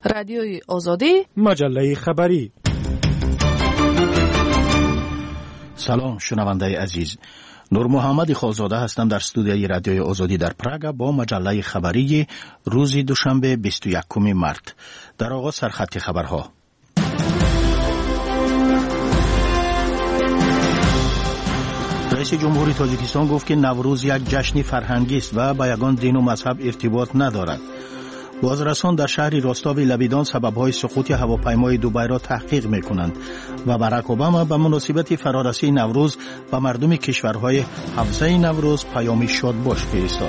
رادیوی آزادی، مجله خبری. سلام شنونده عزیز، نور محمد خالزاده هستم در استودیوی رادیوی آزادی در پراگ با مجله خبری روز دوشنبه 21 مارت. در آغاز سرخط خبرها. رئیس جمهوری تاجیکستان گفت که نوروز یک جشن فرهنگی است و با یگان دین و مذهب ارتباط ندارد. بازرسان در شهر راستاوی لبیدان سبب‌های سقوط هواپیمای دوبای را تحقیق می‌کنند و باراک اوباما به مناسبت فرارسی نوروز به مردم کشورهای حوزه نوروز پیامی شادباش فرستاد.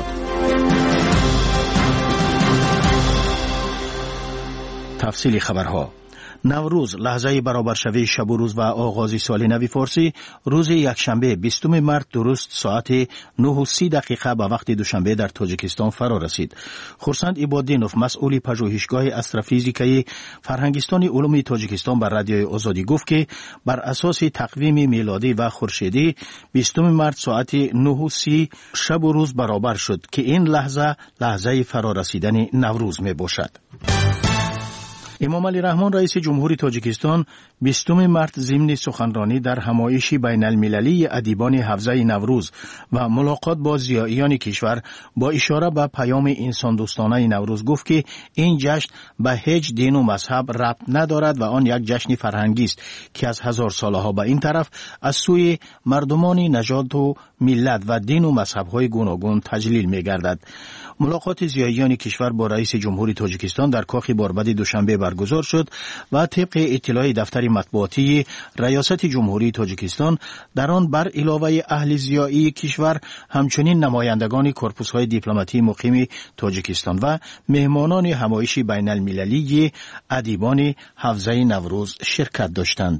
تفصیل خبرها. نوروز لحظه برابرشوی شب و روز و آغاز سال نو فارسی روز یکشنبه 20 مارت درست ساعت 9:30 به وقت دوشنبه در تاجیکستان فرا رسید. خورسند عبادینوف مسئول پژوهشگاه استروفیزیکی فرهنگستان علوم تاجیکستان بر رادیوی آزادی گفت که بر اساس تقویم میلادی و خورشیدی 20 مارت ساعت 9:30 شب و روز برابر شد که این لحظه فرا رسیدن نوروز می باشد. امام علی رحمان رئیس جمهوری تاجیکستان 20 مارت ضمن سخنرانی در همایش بین المللی ادیبان حوزه نوروز و ملاقات با ضیائیان کشور با اشاره به پیام انسان دوستانه نوروز گفت که این جشن به هیچ دین و مذهب ربط ندارد و آن یک جشن فرهنگی است که از هزار سالها به این طرف از سوی مردمان نژاد و ملت و دین و مذهب‌های گوناگون تجلیل می‌گردد. ملاقات ضیائیان کشور با رئیس جمهوری تاجیکستان در کاخ باربد دوشنبه برگزار شد و طبق اطلاع دفتر مطبوعاتی ریاست جمهوری تاجیکستان در آن بر علاوه اهل ضیائی کشور همچنین نمایندگان کورپوس‌های دیپلماتی مقیم تاجیکستان و مهمانان همایش بین المللی ادیبان حوزه نوروز شرکت داشتند.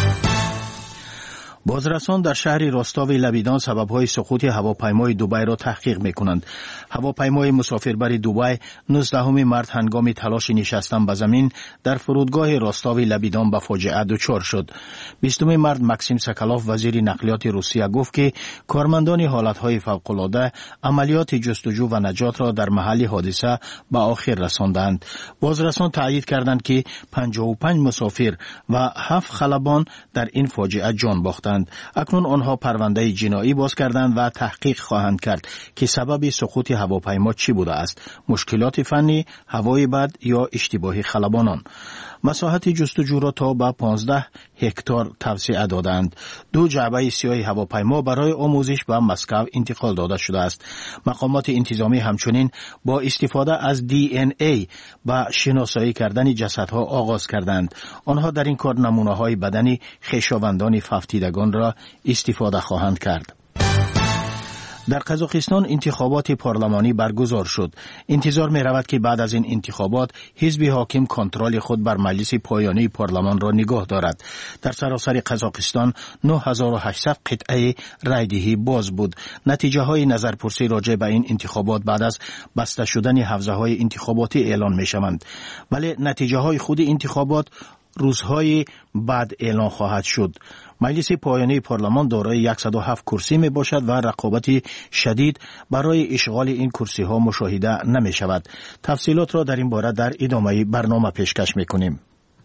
بازرسان در شهر راستاوی لبیدان سبب‌های سقوط هواپیمای دوبای را تحقیق می‌کنند. هواپیمای مسافربر دوبای 19 مارت هنگام تلاش نشستن به زمین در فرودگاه راستاوی لبیدان به فاجعه دچار شد. 20 مارت ماکسیم ساکالوف وزیر نقلیات روسیه گفت که کارمندان حالت‌های فوق‌العاده عملیات جستجو و نجات را در محل حادثه به آخر رساندند. بازرسان تایید کردند که 55 مسافر و 7 خلبان در این فاجعه جان باختند. اکنون آنها پرونده جنایی باز کردند و تحقیق خواهند کرد که سبب سقوط هواپیما چی بوده است: مشکلات فنی، هوای بد یا اشتباه خلبانان. مساحت جستجو را تا به 15 هکتار توسعه دادند. 2 جعبه سیاه هواپیما برای آموزش به مسکو انتقال داده شده است. مقامات انتظامی همچنین با استفاده از DNA با شناسایی کردن جسدها آغاز کردند. آنها در این کار نمونه‌های بدنی خویشاوندان فوتیدگان را استفاده خواهند کرد. در قزاقستان انتخابات پارلمانی برگزار شد. انتظار می رود که بعد از این انتخابات حزب حاکم کنترل خود بر مجلس پایانی پارلمان را نگاه دارد. در سراسر قزاقستان 9800 قطعه رایدهی باز بود. نتیجه های نظرپرسی راجع به این انتخابات بعد از بسته شدن حوزه های انتخاباتی اعلان می شوند. ولی نتیجه های خود انتخابات روزهای بعد اعلان خواهد شد. مجلس پایانی پارلمان دارای 107 کرسی می باشد و رقابت شدید برای اشغال این کرسی ها مشاهده نمی شود. تفصیلات را در این باره در ادامه برنامه پیشکش می کنیم.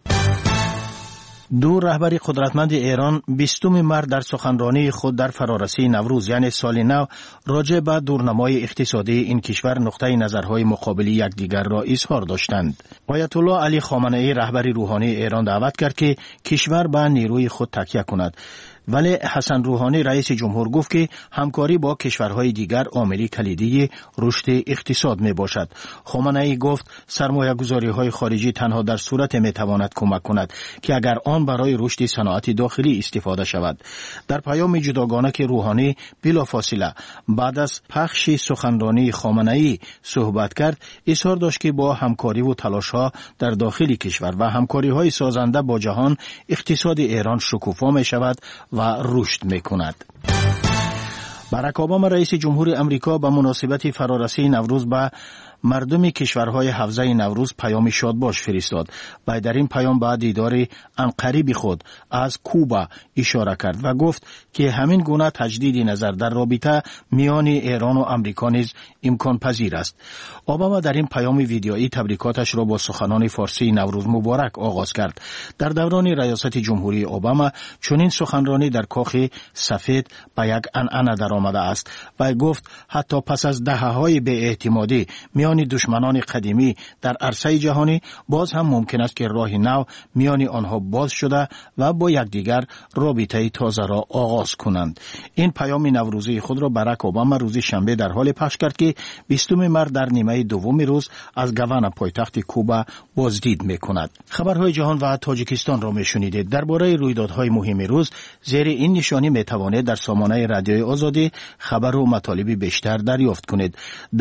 دو رهبر قدرتمند ایران 20 مارت در سخنرانی خود در فرارسی نوروز یعنی سال نو راجع به دورنمای اقتصادی این کشور نقطه نظرهای مقابل یکدیگر را اظهار داشتند. آیت الله علی خامنه‌ای رهبر روحانی ایران دعوت کرد که کشور به نیروی خود تکیه کند. ولی حسن روحانی رئیس جمهور گفت که همکاری با کشورهای دیگر عامل کلیدی رشد اقتصاد می باشد. خامنه‌ای گفت سرمایه گذاری های خارجی تنها در صورت می تواند کمک کند که اگر آن برای رشد صنعت داخلی استفاده شود. در پیام جداگانه که روحانی بلافاصله بعد از پخش سخنرانی خامنه‌ای صحبت کرد، اظهار داشت که با همکاری و تلاش ها در داخل کشور و همکاری های سازنده با جهان اقتصاد ایران شکوفا می شود و رشد می‌کند. باراک اوباما رئیس جمهوری امریکا به مناسبت فرارسی نوروز به مردم کشورهای حوزه نوروز پیام شادباش فرستاد و در این پیام به دیدار عنقریب خود از کوبا اشاره کرد و گفت که همین گونه تجدید نظر در رابطه میان ایران و آمریکا نیز امکان پذیر است. اوباما در این پیام ویدیویی تبریکاتش را با سخنان فارسی نوروز مبارک آغاز کرد. در دوران ریاست جمهوری اوباما چنین سخنرانی در کاخ سفید به یک عنعنه درآمده است و گفت حتی پس از دهه‌های بی‌اعتمادی میان دشمنان قدیمی در عرصه جهانی باز هم ممکن است که راه نو میان آنها باز شده و با یکدیگر رابطه تازه را آغاز کنند. این پیام نوروزی خود را باراک اوباما روز شنبه در حال پخش کرد که 20 مارس در نیمه دوم روز از گاوانا پایتخت کوبا بازدید می‌کند. خبرهای جهان و تاجیکستان را می‌شنیدید. درباره رویدادهای مهم روز زیر این نشانی می‌توانید در سامانه رادیوی آزادی خبر و مطالب بیشتر دریافت کنید.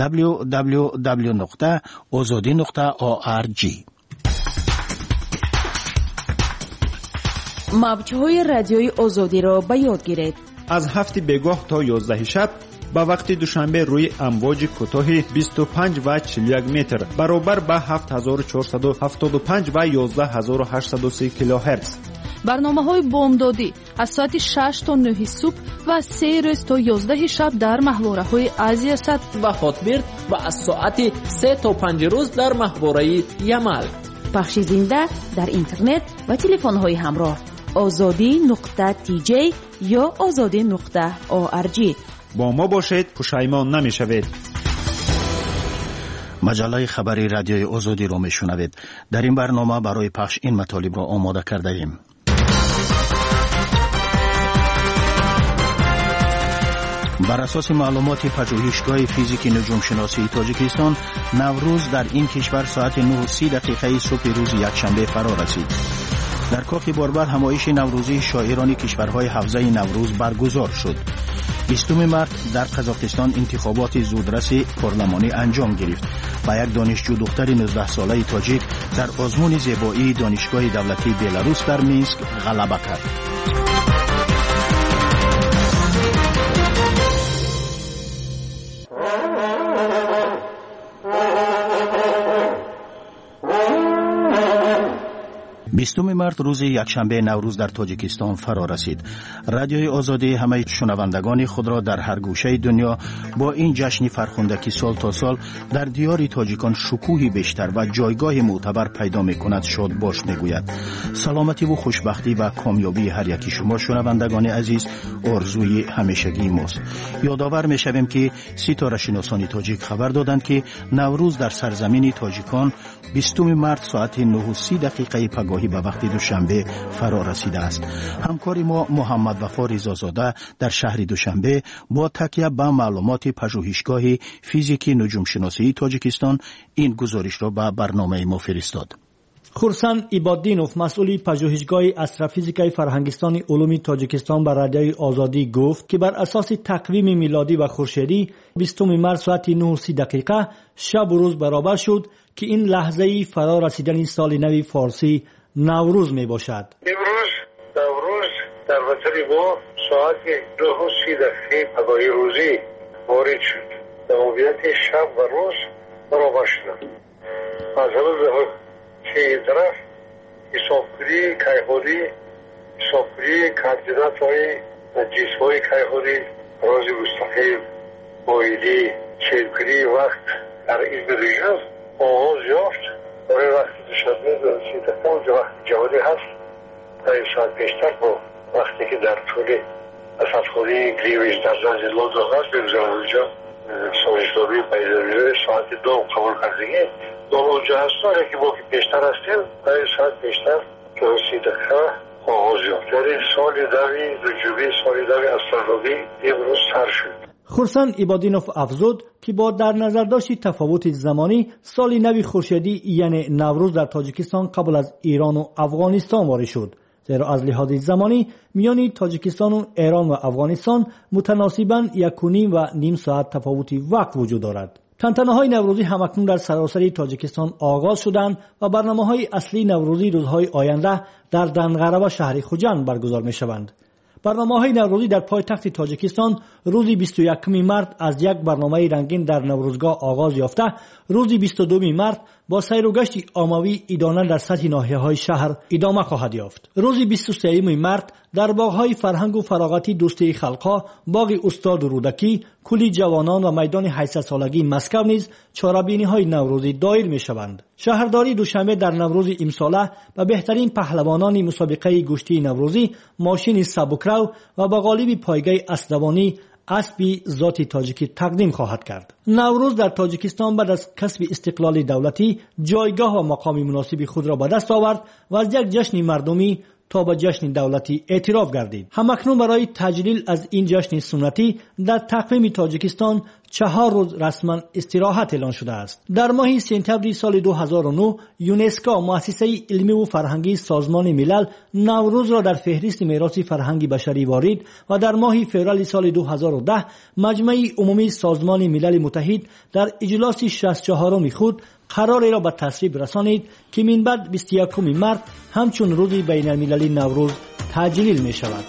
www.azadi.org. موج‌های رادیوی آزادی را به یاد گیرید. از 7 بگاه تا 11 شب با وقت دوشنبه روی امواج کوتاه 25 و 41 متر برابر با 7475 و 11830 کیلوهرتز. برنامه‌های بامدادی از ساعت 6 تا 9 صبح و 3 روز تا 11 شب در محوره‌های آسیا صد و خاطبرد و از ساعت 3 تا 5 روز در محوره یمل. پخش زنده در اینترنت و تلفن‌های همراه azadi.tj یا azadi.org. با ما باشید، پشیمان نمی‌شوید. مجله خبری رادیوی آزادی را میشنوید. در این برنامه برای پخش این مطالب را آماده کرده ایم. بر اساس معلومات پژوهشگاه فیزیک نجوم شناسی تاجیکستان، نوروز در این کشور ساعت 9:30 صبح روز یکشنبه فرا رسید. در کاخ باربر همایش نوروزی شاعران کشورهای حوزه نوروز برگزار شد. 20 مارس در قزاقستان انتخابات زودرس پارلمانی انجام گرفت و یک دانشجو دختر 19 ساله تاجیک در آزمون زیبایی دانشگاه دولتی بلاروس در مینسک غلبه کرد. 20 مارس روز یکشنبه نوروز در تاجیکستان فرا رسید. رادیوی آزادی همه شنوندگان خود را در هر گوشه دنیا با این جشن فرخنده که سال تا سال در دیار تاجیکان شکوهی بیشتر و جایگاه معتبر پیدا می‌کند شاد باش می‌گوید. سلامتی و خوشبختی و کامیابی هر یکی شما شنوندگان عزیز آرزوی همیشگی ماست. یادآور می‌شویم که ستاره شناسان تاجیک خبر دادند که نوروز در سرزمین تاجیکان 20 مارس ساعت 9:30 پگاهی به وقت دوشنبه فرا رسیده است. همکار ما محمد وفا رضازاده در شهر دوشنبه با تکیه به معلومات پژوهشگاه فیزیک نجوم شناسی تاجیکستان این گزارش را به برنامه ما فرستاد. خورسان ایبادینوف مسئول پژوهشگاه استروفیزیکای فرهنگستان علوم تاجیکستان بر رادیوی آزادی گفت که بر اساس تقویم میلادی و خورشیدی 20 مارس ساعت 9:30 شب و روز برابر شد که این لحظه فرا رسیدن سال نو فارسی نوروز می باشد. امروز نوروز در وطن ما ساعت 9:30 پگاهی روزی وارد شد. موقعیت شب و روز برابر شد. از همه که طرف حسابگیری کیهانی، حسابگیری کاردینات‌های و جسم‌های کیهانی، راز مستقیم، مایلی، چیرگیری وقت در این ریژن آغاز یافت. برای وقت دوشنبه 9:30 اونجا وقت جهانی هست. در این ساعت بیشتر با وقتی که در طول اسدخانه گریویج در نزد لندن هست بگذارم اونجا سازشنامه بین‌المللی ساعت 2 قبول کردگی دور اونجا هستن که ما که بیشتر هستیم در این ساعت بیشتر 9:30 آغاز یافت. یعنی سال نوی نجومی، سال نوی استرونومی امروز سر شد. خورسان ایبادینوف افزود که با در نظر داشت تفاوت زمانی سال نو خورشیدی یعنی نوروز در تاجیکستان قبل از ایران و افغانستان وارد شد، زیرا از لحاظ زمانی میان تاجیکستان و ایران و افغانستان متناسباً 1.5 ساعت تفاوت وقت وجود دارد. تنتنه‌های نوروزی همکنون در سراسر تاجیکستان آغاز شدند و برنامه‌های اصلی نوروزی روزهای آینده در دنقره و شهر خوجند برگزار می‌شوند. برنامه‌های نوروزی در پایتخت تاجیکستان روز 21 مارت از یک برنامه رنگین در نوروزگاه آغاز یافته، روز 22 مارت با سیر و گشت عمومی عیدانه در سطح ناحیه‌های شهر ادامه خواهد یافت. روز 23 مارت در باغ‌های فرهنگ و فراغتی دوستی خلق‌ها، باغ استاد رودکی، کولی جوانان و میدان 800 سالگی مسکو نیز چاره‌بینی‌های نوروزی دایر می‌شوند. شهرداری دوشنبه در نوروز امساله به بهترین پهلوانان مسابقه گشتی نوروزی ماشین سبکرو و با غالب پایگاه اسدوانی اسبی ذات تاجیکی تقدیم خواهد کرد. نوروز در تاجیکستان بعد از کسب استقلال دولتی جایگاه و مقام مناسب خود را به دست آورد و از یک جشن مردمی تا به جشن دولتی اعتراف گردید. همکنون برای تجلیل از این جشن سنتی در تقویم تاجیکستان 4 روز رسما استراحت اعلان شده است. در ماه سپتامبر سال 2009 یونسکو مؤسسه علمی و فرهنگی سازمان ملل نوروز را در فهرست میراث فرهنگی بشری وارد و در ماه فوریه سال 2010 مجمع عمومی سازمان ملل متحد در اجلاس 64 خود قراری را به تصویب رسانید که من بعد 21 مارت همچون روز بین المللی نوروز تجلیل می شود.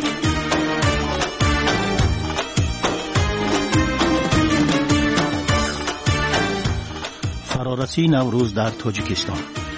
فرارسی نوروز در تاجیکستان.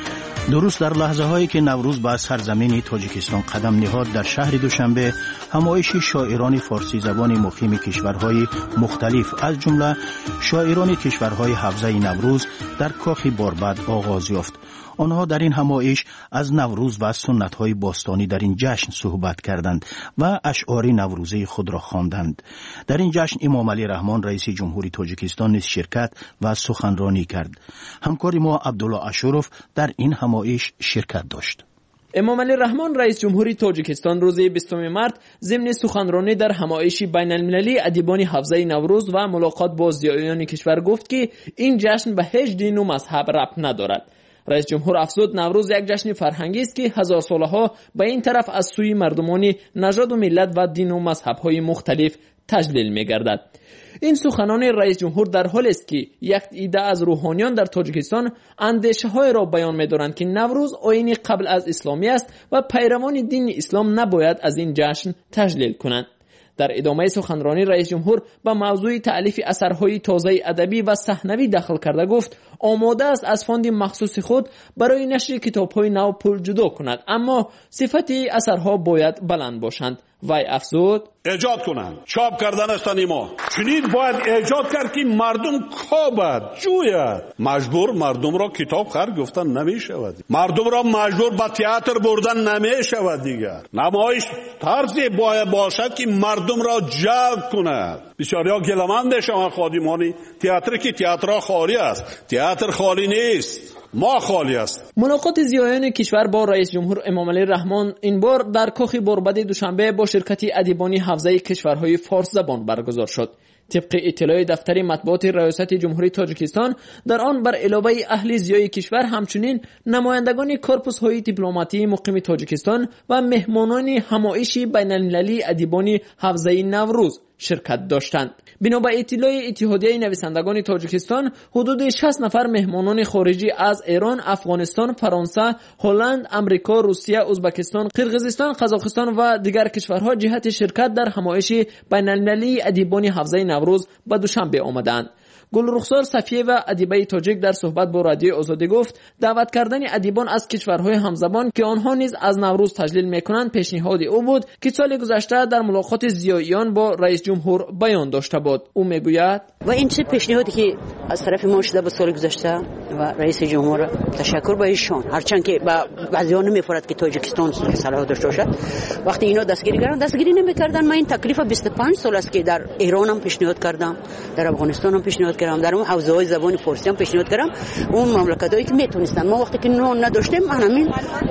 درست در لحظه هایی که نوروز به سرزمین تاجیکستان قدم نهاد، در شهر دوشنبه همایش شاعران فارسی زبان مقیم کشورهای مختلف از جمله شاعران کشورهای حوزه نوروز در کاخ باربد آغاز یافت. آنها در این همایش از نوروز و سنت‌های باستانی در این جشن صحبت کردند و اشعار نوروزی خود را خواندند. در این جشن امام علی رحمان رئیس جمهوری تاجیکستان نیز شرکت و سخنرانی کرد. همکار ما عبدالله اشرف در این همایش شرکت داشت. امام علی رحمان رئیس جمهوری تاجیکستان روز 20 مارت ضمن سخنرانی در همایش بین المللی ادیبان حوزه نوروز و ملاقات با ضیایان کشور گفت که این جشن به هیچ دین و مذهب ربط ندارد. رئیس جمهور افزود نوروز یک جشن فرهنگی است که هزار سالها به این طرف از سوی مردمان نژاد و ملت و دین و مذهب‌های مختلف تجلیل می‌گردد. این سخنان رئیس جمهور در حالی است که یک عده از روحانیان در تاجیکستان اندیشه‌های را بیان می‌دارند که نوروز آیین قبل از اسلامی است و پیروان دین اسلام نباید از این جشن تجلیل کنند. در ادامه سخنرانی رئیس جمهور به موضوع تألیف اثرهای تازه ادبی و صحنوی داخل کرده گفت آماده است از فاند مخصوص خود برای نشر کتاب‌های نو پول جدا کند، اما صفت اثرها باید بلند باشند. وی افزود ایجاد کنند، چاپ کردن است نیما. چنین باید ایجاد کرد که مردم کابد جوید. مجبور مردم را کتاب خر گفتن نمی شود، مردم را مجبور به تئاتر بردن نمی شود. دیگر نمایش طرزی باید باشد که مردم را جلب کند. بسیاریا گله‌مند شما خادمان تئاتر که تئاتر خالی است، تئاتر خالی نیست، ما خالی است. ملاقات ضیایان کشور با رئیس جمهور امام علی رحمان این بار در کاخ باربد دوشنبه با شرکت ادیبان حوزه کشورهای فارس زبان برگزار شد. طبق اطلاع دفتر مطبوعات ریاست جمهوری تاجیکستان، در آن بر علاوه اهل ضیای کشور همچنین نمایندگان کورپوس های دیپلماتی مقیم تاجیکستان و مهمانان همایش بین المللی ادیبان حوزه نوروز شرکت داشتند. بنا به اطلاع اتحادیه نویسندگان تاجیکستان، حدود 60 نفر مهمانان خارجی از ایران، افغانستان، فرانسه، هلند، امریکا، روسیه، ازبکستان، قرقیزستان، قزاقستان و دیگر کشورها جهت شرکت در همایش بین المللی ادیبان حوزه نوروز به دوشنبه آمدند. گلرخسار صفیه و ادیبه تاجیک در صحبت با رادیو آزادی گفت دعوت کردن ادیبان از کشورهای همزبان که آنها نیز از نوروز تجلیل میکنند پیشنهاد او بود که سال گذشته در ملاقات ضیاییان با رئیس جمهور بیان داشته بود. او میگوید و این چه پیشنهادی که از طرف ما شده به سال گذشته و رئیس جمهور تشکر به ایشان، هرچند که با بعضیان نمیفرد که تاجیکستان صلاح داشته باشد، وقتی اینا دستگیری نمیکردن. من این تکلیف 25 سال است که در ایران هم پیشنهاد کردم، در افغانستان هم پیشنهاد کردم، در اون حوزه‌های زبان فارسی هم پیشنهاد کردم. اون مملکتایی که میتونستن، ما وقتی که نداشتیم من همین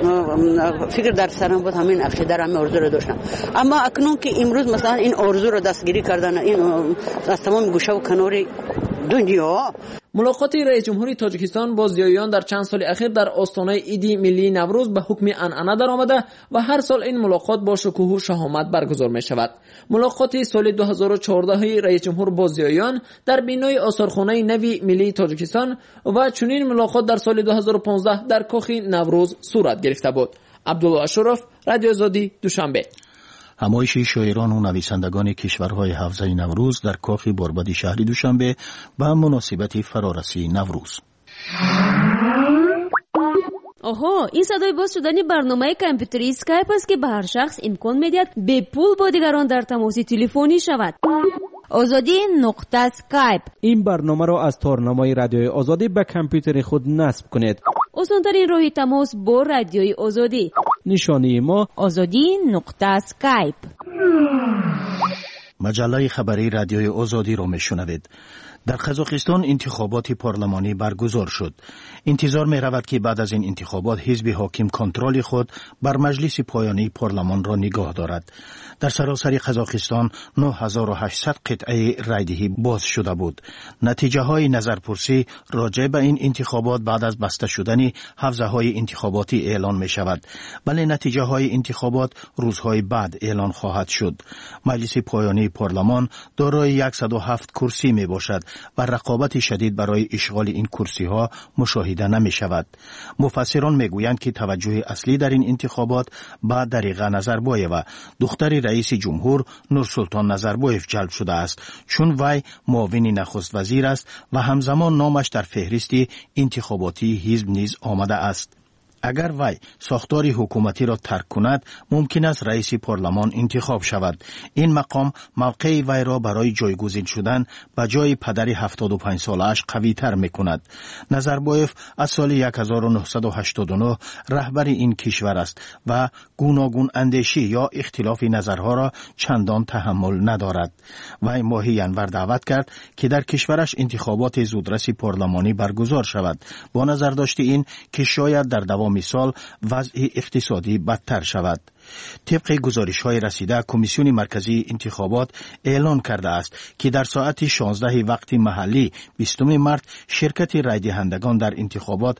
فکر در سرم بود، همین افشه در همین آرزو رو داشتم. اما اکنون که امروز مثلا این آرزو رو دستگیری کردن، این از تمام گوشه و کنار دنیا. ملاقات رئیس جمهوری تاجیکستان با ضیاییان در چند سال اخیر در آستانه عید ملی نوروز به حکم عنعنه در آمده و هر سال این ملاقات با شکوه و شهامت برگزار می شود. ملاقات سال 2014 رئیس جمهور با ضیاییان در بنای آثارخانه نوی ملی تاجیکستان و چنین ملاقات در سال 2015 در کاخ نوروز صورت گرفته بود. عبدالله اشرف، رادیو آزادی، دوشنبه. همایش شاعران و نویسندگان کشورهای حوزه نوروز در کاخ بربد شهر دوشنبه به مناسبت فرارسی نوروز. آها، این صدای باز شدن برنامه کامپیوتری اسکایپ است که به هر شخص امکان می‌دهد به پول با دیگران در تماس تلفنی شود. آزادی نقطه اسکایپ. این برنامه را از تارنمای رادیوی آزادی به کامپیوتر خود نصب کنید. آسان‌ترین راه تماس با رادیوی آزادی. نشانی ما آزادی نقطه اسکایپ. مجله خبری رادیوی آزادی را میشنوید. در قزاقستان انتخابات پارلمانی برگزار شد. انتظار می رود که بعد از این انتخابات حزب حاکم کنترل خود بر مجلس پایانی پارلمان را نگاه دارد. در سراسر قزاقستان 9800 قطعه رایدهی باز شده بود. نتیجه های نظرپرسی راجع به این انتخابات بعد از بسته شدن حوزه های انتخاباتی اعلان می شود. ولی نتیجه های انتخابات روزهای بعد اعلان خواهد شد. مجلس پایانی پارلمان دارای 107 کرسی می باشد و رقابت شدید برای اشغال این کرسی ها مشاهده نمی شود. مفسران می گویند که توجه اصلی در این انتخابات به دریغه نظربایف، دختر رئیس جمهور نورسلطان نظربایف جلب شده است، چون وی معاون نخست وزیر است و همزمان نامش در فهرست انتخاباتی حزب نیز آمده است. اگر وی ساختار حکومتی را ترک کند، ممکن است رئیس پارلمان انتخاب شود. این مقام موقع وی را برای جایگزین شدن به جای پدر 75 سالش قوی تر می کند. نظربایف از سال 1989 رهبر این کشور است و گوناگون اندیشی یا اختلاف نظرها را چندان تحمل ندارد. وی ماه ینور دعوت کرد که در کشورش انتخابات زودرس پارلمانی برگزار شود، با نظر داشت این که شاید در دوام مثال وضع اقتصادی بدتر شود. طبق گزارش‌های رسیده، کمیسیون مرکزی انتخابات اعلان کرده است که در ساعت 16 وقت محلی 20 مارس شرکت رای دهندگان در انتخابات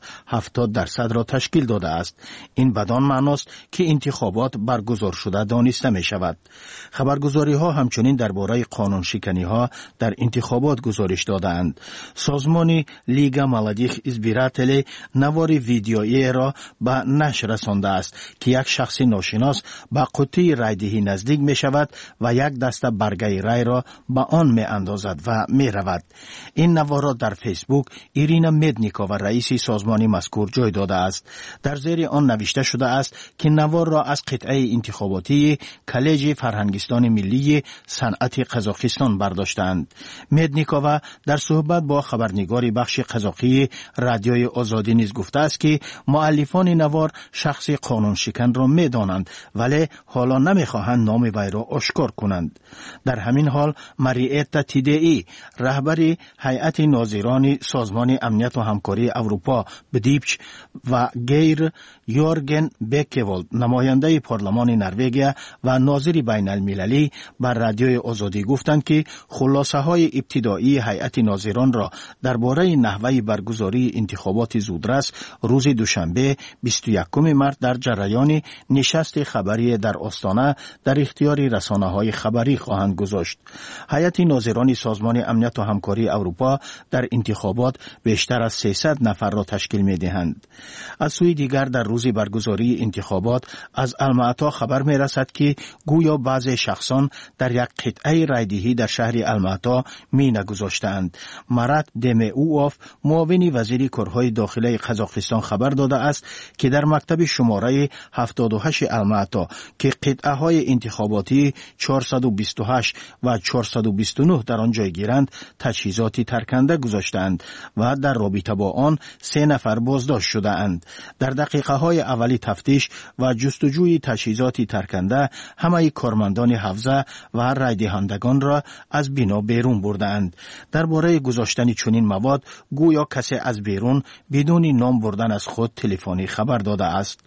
70% را تشکیل داده است. این بدان معناست که انتخابات برگزار شده دانسته می شود. خبرگزاری‌ها همچنین درباره قانون شکنی‌ها در انتخابات گزارش دادند. سازمان لیگا مالادیخ ازبیراتلی نوار ویدیویی را به نشر رسانده است که یک شخص ناشناس با قطعه رایدهی نزدیک می شود و یک دسته برگه رای را به آن می اندازد و می رود. این نوار را در فیسبوک ایرینا مدنیکووا رئیس سازمان مذکور جای داده است. در زیر آن نوشته شده است که نوار را از قطعه انتخاباتی کالج فرهنگستان ملی صنعت قزاقستان برداشتند. مدنیکووا در صحبت با خبرنگار بخش قزاقی رادیوی آزادی نیز گفته است که مؤلفان نوار شخص قانون شکن را می دانند ولی حالا نمیخواهند نام وی را آشکار کنند. در همین حال مریتا تیدئی رهبر هیئت ناظران سازمان امنیت و همکاری اروپا بدیپچ و گیر یورگن بکوالد نماینده پارلمان نروژ و ناظر بین المللی بر رادیوی آزادی گفتند که خلاصه های ابتدایی هیئت ناظران را درباره نحوه برگزاری انتخابات زودرس روز دوشنبه 21 مارس در جریان نشست خبری در آستانه در اختیار رسانه‌های خبری خواهند گذاشت. هیئت ناظران سازمان امنیت و همکاری اروپا در انتخابات بیشتر از 300 نفر را تشکیل می‌دهند. از سوی دیگر در روز برگزاری انتخابات از الماتا خبر می‌رسد که گویا بعضی شخصان در یک قطعه رایدهی در شهر الماتا می‌نگذاشتند. مرات دمئوف معاون وزیر کارهای داخلی قزاقستان خبر داده است که در مکتب شماره 78 الماتا که قطعه های انتخاباتی 428 و 429 در آن جای گیرند تجهیزاتی ترکنده گذاشتند و در رابطه با آن 3 نفر بازداشت شده اند. در دقیقه های اولی تفتیش و جستجوی تجهیزاتی ترکنده همه کارمندان حوزه و رای دهندگان را از بنا بیرون بردند. درباره گذاشتن چنین مواد گویا کسی از بیرون بدون نام بردن از خود تلفنی خبر داده است.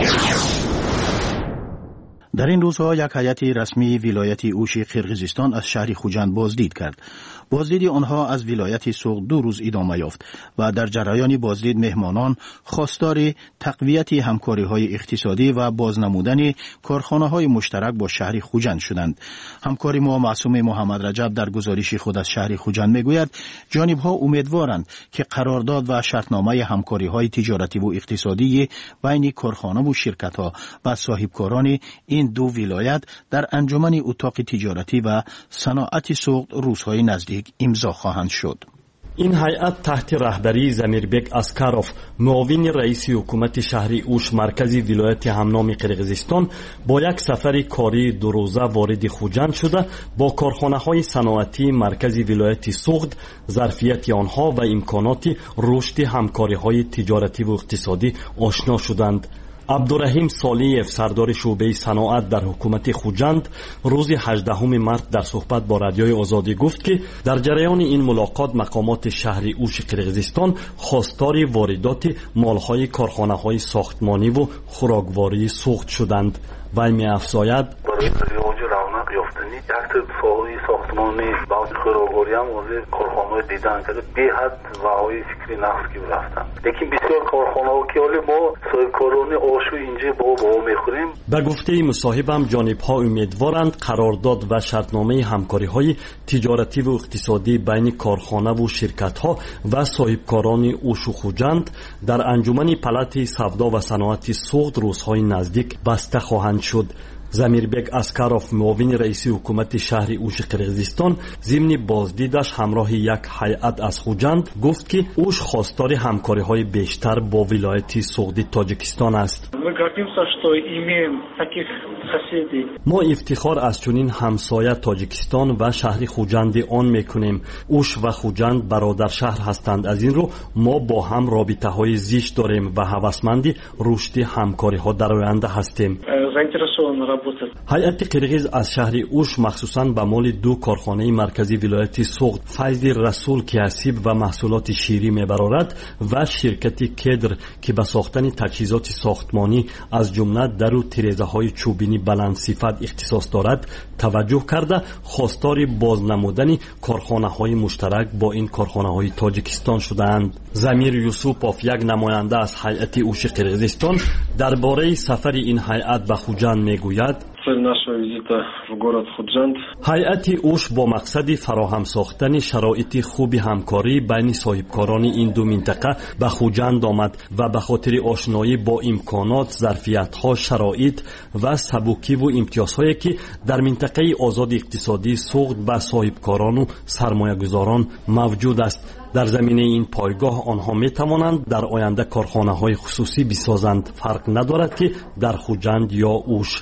در این روزها یک هیئت رسمی ولایت اوش قرقیزستان از شهر خوجند بازدید کرد. بازدید آنها از ولایت سوق 2 روز ادامه یافت و در جریان بازدید مهمانان خواستار تقویت همکاری‌های اقتصادی و بازنمودن کارخانه‌های مشترک با شهر خوجند شدند. همکاری ما معصوم محمد رجب در گزارش خود از شهر خوجند میگوید جانب‌ها امیدوارند که قرارداد و شرطنامه همکاری‌های تجارتی و اقتصادی بین کارخانه و شرکت‌ها و صاحبکاران این این دو ولایت در انجمن اتاق تجارتی و صنعت سوخت روزهای نزدیک امضا خواهند شد. این هیئت تحت رهبری زمیربک اسکاروف، معاون رئیس حکومت شهری اوش مرکزی ولایت همنام قرقیزستان، با یک سفر کاری 2 روزه وارد خوجند شده با کارخانه‌های صنعتی مرکزی ولایت سوخت، ظرفیت آنها و امکانات رشد همکاری‌های تجارتی و اقتصادی آشنا شدند. عبدالرحیم صالحیف، سردار شعبه صنعت در حکومت خوجند، روز 18 مارس در صحبت با رادیوی آزادی گفت که در جریان این ملاقات مقامات شهر اوش قرقیزستان خواستار واردات مالهای کارخانه‌های ساختمانی و خوراکواری سوخت شدند. وی می‌افزاید ساحه ساختمانی بعض خوراکواری هم موضوع کارخانه‌های دیدن که به حد وهای فکری نقص کی رفتن، لیکن بسیار کارخانه‌ها که حالی ما صاحبکاران آشو اینجا با میخوریم. به گفته مصاحبم جانب‌ها امیدوارند قرارداد و شرطنامه همکاری‌های تجارتی و اقتصادی بین کارخانه و شرکت‌ها و صاحبکاران اوش و خوجند در انجمن پلات سودا و صنعت سوخت روزهای نزدیک بسته خواهند شد. زمیربک اسکاروف، معاون رئیس حکومت شهر اوش قرقیزستان، ضمن بازدیدش همراه یک هیئت از خوجند گفت که اوش خواستار همکاری‌های بیشتر با ولایت سوخت تاجیکستان است. ما افتخار از چنین همسایه تاجیکستان و شهر خوجند آن میکنیم. اوش و خوجند برادر شهر هستند. از این رو ما با هم رابطه‌های زیست داریم و هوسمند رشد همکاری‌ها در آینده هستیم. هیئت قرقیز از شهر اوش مخصوصاً به مال 2 کارخانه مرکزی ولایت سوخت فیض رسول که اسیب و محصولات شیری میبرارد و شرکت کدر که به ساختن تجهیزات ساختمانی از جمله در و تیره‌های چوبینی بلند صفت اختصاص دارد توجه کرده خواستار بازنمودن کارخانه‌های مشترک با این کارخانه‌های تاجیکستان شدند. زمیر یوسوپوف، یک نماینده از هیئت اوش قرقیزستان، درباره سفر این هیئت به خوجند میگوید: هیئت اوش با مقصد فراهم ساختن شرایط خوب همکاری بین صاحبکاران این دو منطقه به خوجند آمد و به خاطر آشنایی با امکانات، ظرفیت‌ها، شرایط و سبکی و امتیازهایی که در منطقه آزاد اقتصادی سوخت به صاحبکاران و سرمایه‌گذاران موجود است. در زمینه این پایگاه آنها می توانند در آینده کارخانه‌های خصوصی بسازند. فرق ندارد که در خوجند یا اوش.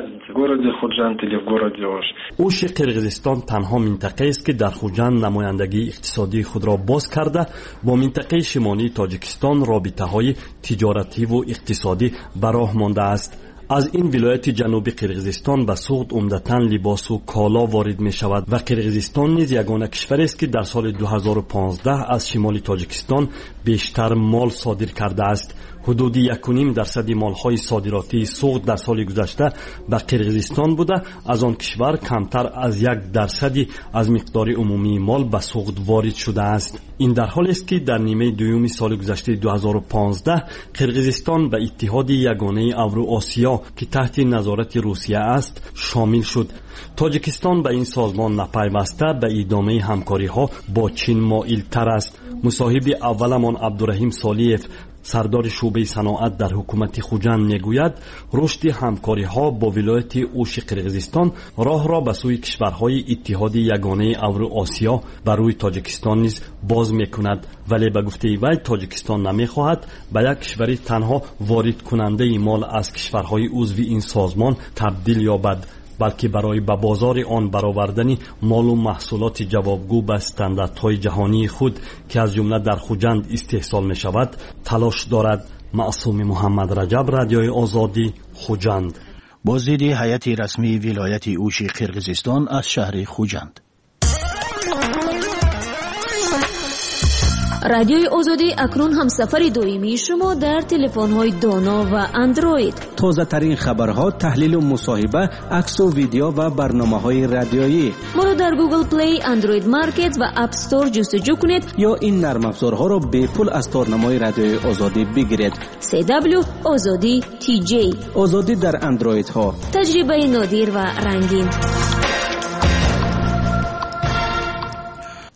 اوش قرقیزستان تنها منطقه است که در خوجند نمایندگی اقتصادی خود را باز کرده با منطقه شمالی تاجیکستان رابطه‌های تجارتی و اقتصادی به راه مانده است. از این ولایت جنوبی قرقیزستان به سوخت عمدتاً لباس و کالا وارد می شود و قرقیزستان نیز یگانه کشور است که در سال 2015 از شمال تاجیکستان بیشتر مال صادر کرده است. حدود 1.5% مالهای صادراتی سوخت در سال گذشته به قرقیزستان بوده، از آن کشور کمتر از 1% از مقدار عمومی مال به سوخت وارد شده است. این در حالی است که در نیمه دوم سال گذشته 2015 قرقیزستان به اتحاد یگانه اوراسیا که تحت نظارت روسیه است شامل شد. تاجیکستان به این سازمان نپیوسته به ادامه همکاری‌ها با چین مایل تر است. مصاحب اولمان عبدالرحیم صالحیف، سردار شعبه صنعت در حکومت خوجند میگوید رشد همکاری‌ها با ولایت اوش قرقیزستان راه را به سوی کشورهای اتحاد یگانه اوراسیا بر روی تاجیکستان نیز باز میکند، ولی به گفته وی تاجیکستان نمیخواهد به یک کشوری تنها وارد کننده مال از کشورهای عضو این سازمان تبدیل یابد، بلکه برای به بازار آن برآوردن مال و محصولات جوابگو به استانداردهای جهانی خود که از جمله در خوجند استحصال می شود تلاش دارد. معصوم محمد رجب، رادیوی آزادی، خوجند. بازدید هیئت رسمی ولایت اوش قرقیزستان از شهر خوجند. رادیوی آزادی اکنون هم سفر دائمی شما در تلفن‌های دانا و اندروید. تازه ترین خبرها، تحلیل و مصاحبه، عکس و ویدیو و برنامه‌های رادیویی. ما رو در گوگل پلی، اندروید مارکت و اپ استور جستجو کنید یا این نرم افزارها را به پول از تارنمای رادیوی آزادی بگیرید. CW آزادی TJ، آزادی در اندروید ها، تجربه نادر و رنگین.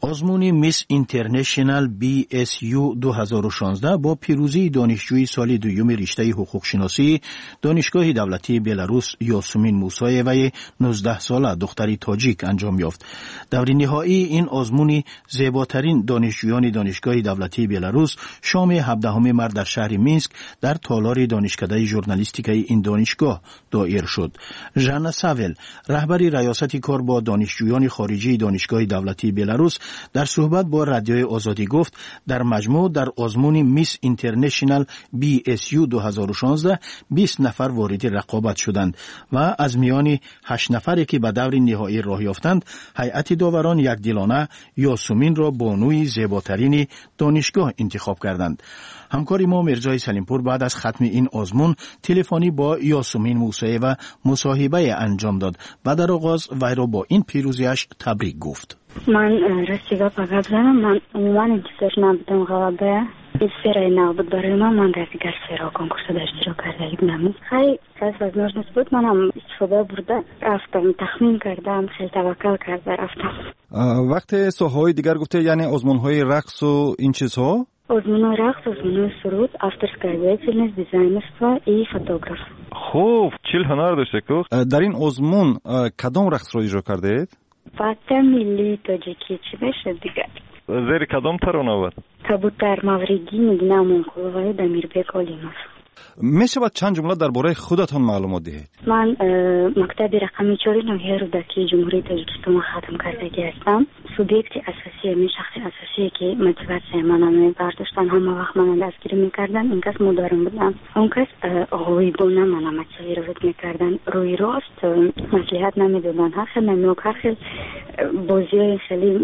آزمون میس اینترنشنال BSU 2016 با پیروزی دانشجوی سال دوم رشته حقوق شناسی دانشگاه دولتی بلاروس یاسمین موسایوی 19 ساله دختری تاجیک انجام یافت. دور نهایی این آزمون زیباترین دانشجویان دانشگاه دولتی بلاروس شام 17 مارس در شهر مینسک در تالار دانشکده ژورنالیستیکی این دانشگاه دایر شد. ژانا ساول رهبر ریاست کار با دانشجویان خارجی دانشگاه دولتی بلاروس در صحبت با رادیوی آزادی گفت در مجموع در آزمون میس اینترنشنال BSU 2016 20 نفر وارد رقابت شدند و از میان 8 نفری که به دور نهایی راه یافتند هیئت داوران یکدلانه یاسمین را بانوی زیباترین دانشگاه انتخاب کردند. همکاری ما مرزای سلیمپور بعد از ختم این آزمون تلفنی با یاسمین موسایوی مصاحبه انجام داد و در آغاز وی را با این پیروزیش تبریک گفت. من راستی فقط زنم من عموما انتظار نبودم غلبه این سرای نبود برای من در دیگر سرا کنکورس اشتراک کرده بودم. خیلی از نوشنس بود منم استفاده برده رفتم تخمین کردم خیلی توکل کرده رفتم. وقت ساحه‌های دیگر گفته یعنی آزمون‌های رقص و این چیزها؟ آزمون رقص، آزمون سرود، آفترسکردیتلنس، دیزاینرство ای فوتوگراف. خوب، چیل هنر داشته که در این آزمون کدام رقص رو اجرا کردید؟ فاتح ملی تاجیکی چی بشه دیگه؟ زیر کدام ترانه بود؟ کبوتر مغربی مدینه منقلوی دمیربک آلیموف. میشه باید چند جمله درباره خودتان معلومات دهید؟ من مکتب رقمی 4 نوحه رودکی جمهوری تاجیکستان ختم کردگی هستم. سوبیکت اساسی من شخص اساسی که موتیواسیون منو برداشتن همه وقت منو دستگیر میکردن این کس مدارم بودم. اون کس آقای بونه منو متویروت میکردن روی راست مصلحت نمیدادن. هر خیلی نمیوک هر خیلی بازی خیلی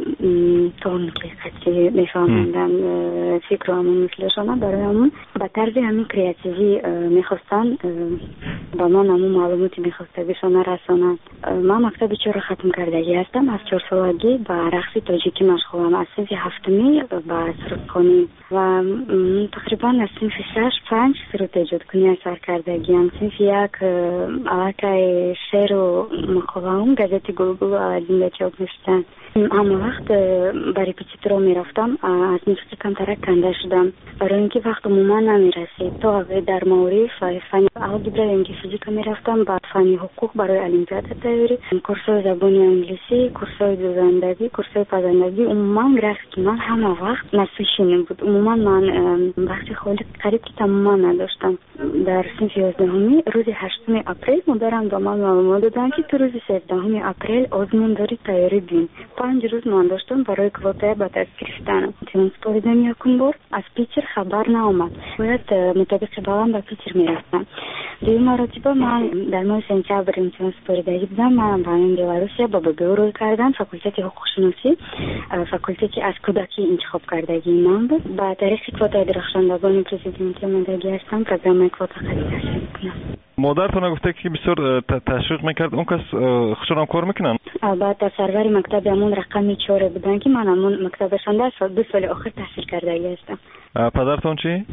تونکی میفهمندن فکر همون مثلشانه برای همون به طرز همین کریاتیوی میخواستن با من همون معلوماتی میخواسته بشانه رسانن. من مکتب 4 ختم کردگی هستم. از 4 سالگی با رقص تاجیکی مشغولم. از صنف 7می با سرودخوانی و تقریبا از صنف 6-5 سرود ایجاد کنی سر کردگی هم. صنف 1 علاقه شعر و مقاله هم گازت گلگل علادین به چاپ میشتن. همه وقت برای ریپتیتورا میرفتم از نفسی کمترک کنده شدم برای اینکه وقت عموما نمیرسید. تا در معارف فن الگبرا یا فیزیک میرفتم بعد فن حقوق برای المپیاد تیاری کورسای زبان انگلیسی کورسای دوزندگی کورسای پزندگی عموما گرافیک من همه وقت نسوشینی بود. عموما من وقتی خالی قریب که تماما نداشتم. در صنف 11 روز 8 اپریل مدرم به من معلومات دادن که تو روز 13 اپریل آزمون داری تیاری بین. 5 روز من داشتم برای کوتاه به دست گرفتن. ترانسپوردم یکم بار از پیچر خبر نامد. باید مطابق بالام به پیچر میرفتم. دیگه مرتبه من در ماه سنتبر ترانسپوردگی بودم. من با این بلاروسیا با بگو روی کردن فاکولته حقوق شناسی فاکولته که از کودکی انتخاب کردگی من بود. با تاریخ کوتاه درخشندگان پرزیدنتی مدرگی هستم پروگرام کوتاه خرید کنم. مادرتون گفته که بسیار تشویق میکرد. اون کس خودشون کار میکنن؟ بعد در سرور مکتب همون رقمی 4 بودن که من همون مکتبشان در 2 سال آخر تحصیل کردگی هستم. پدرتون چی؟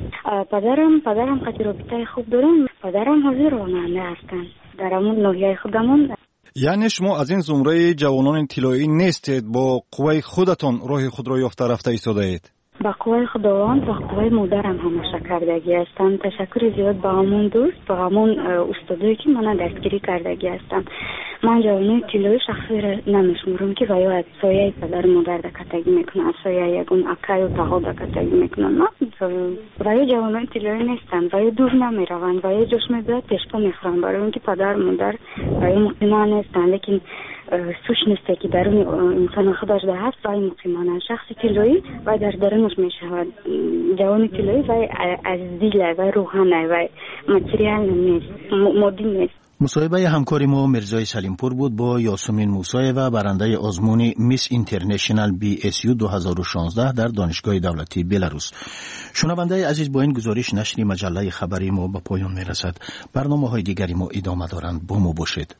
پدرم خیلی رابطه خوب دارم. پدرم حاضر راننده هستن در همون ناحیه خودمون. یعنی شما از این زمره جوانان طلایی نیستید، با قوه خودتان راه خود را یافته رفته ایستاده اید؟ با قوه خداوند و قوه مادرم همه کردگی هستم. تشکر زیاد با همون دوست با همون استادایی که من دستگیری کردگی هستم. من جوانای طلایی شخصی را نمیشمرم که ویا از سایه پدر مادر دکتگی میکنن، از سایه یکون اکای و تاها دکتگی میکنن. نه ویا جوانای طلایی نیستن، ویا دور نمیروند، ویا جوش میداد پیشپا میخورن برای اینکه پدر مادر ویا مقیمان نیستن. لیکن سوشنسته که درون انسان خودش ده هست وای مقیمانه. شخص طلایی و در درونش میشود. جوان طلایی وای از دیل و روحانه و ماتریال نیست، مادی نیست. مصاحبه همکاری ما مرزای سلیمپور بود با یاسمین موسایوی و برنده آزمون میس اینترنشنال BSU 2016 در دانشگاه دولتی بلاروس. شنونده عزیز با این گزارش نشر مجله خبری ما به پایان میرسد. برنامه‌های دیگری ما ادامه دارند. با ما باشید.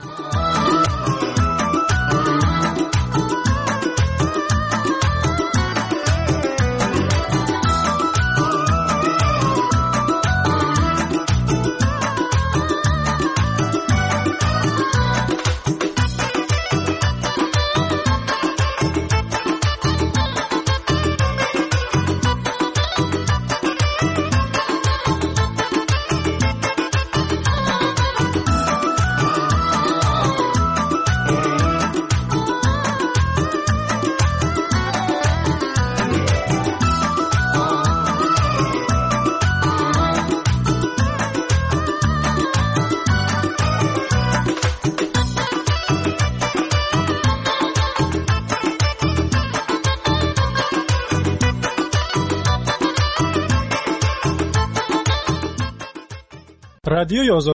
رادیوی